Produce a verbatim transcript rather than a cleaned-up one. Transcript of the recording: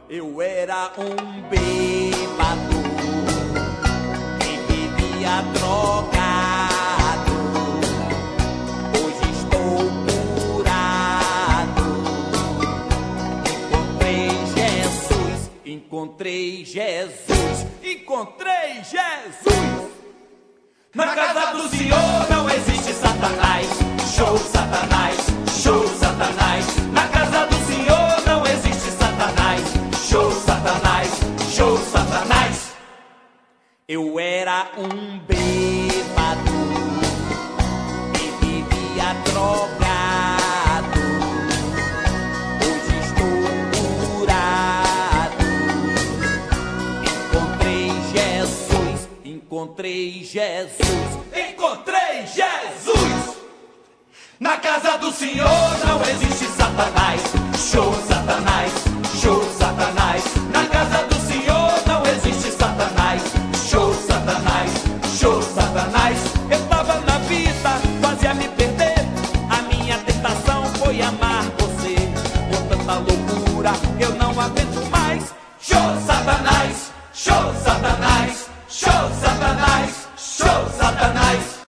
Eu era um bêbado que vivia drogado. Hoje estou curado. Encontrei Jesus, encontrei Jesus, encontrei Jesus. Na casa do Senhor não existe Satanás. Show Satanás, show Satanás. Na casa do Senhor não existe Satanás. Show Satanás, show Satanás. Eu era um bêbado e vivia drogado. Hoje estou curado. Encontrei Jesus, encontrei Jesus, encontrei Jesus. Na casa do Senhor não existe